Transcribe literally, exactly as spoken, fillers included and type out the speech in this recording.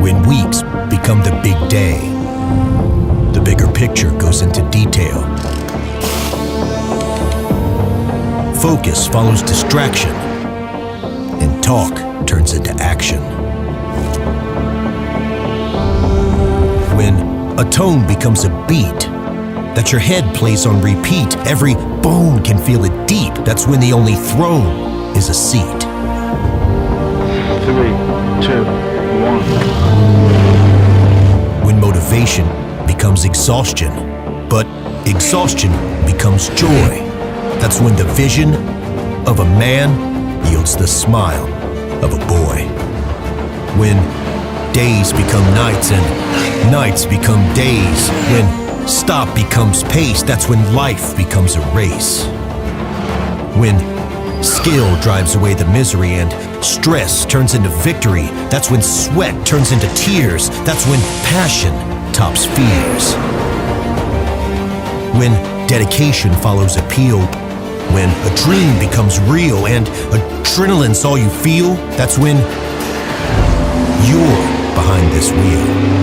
when weeks become the big day. The bigger picture goes into detail. Focus follows distraction, and talk turns into action. When a tone becomes a beat that your head plays on repeat, every bone can feel it deep. That's when the only throne is a seat. Three, two, one. When motivation becomes exhaustion, but exhaustion becomes joy. That's when the vision of a man yields the smile of a boy. When days become nights and nights become days. When stop becomes pace, that's when life becomes a race. When skill drives away the misery and stress turns into victory, that's when sweat turns into tears. That's when passion tops fears. When dedication follows appeal, when a dream becomes real and adrenaline's all you feel, that's when you're behind this wheel.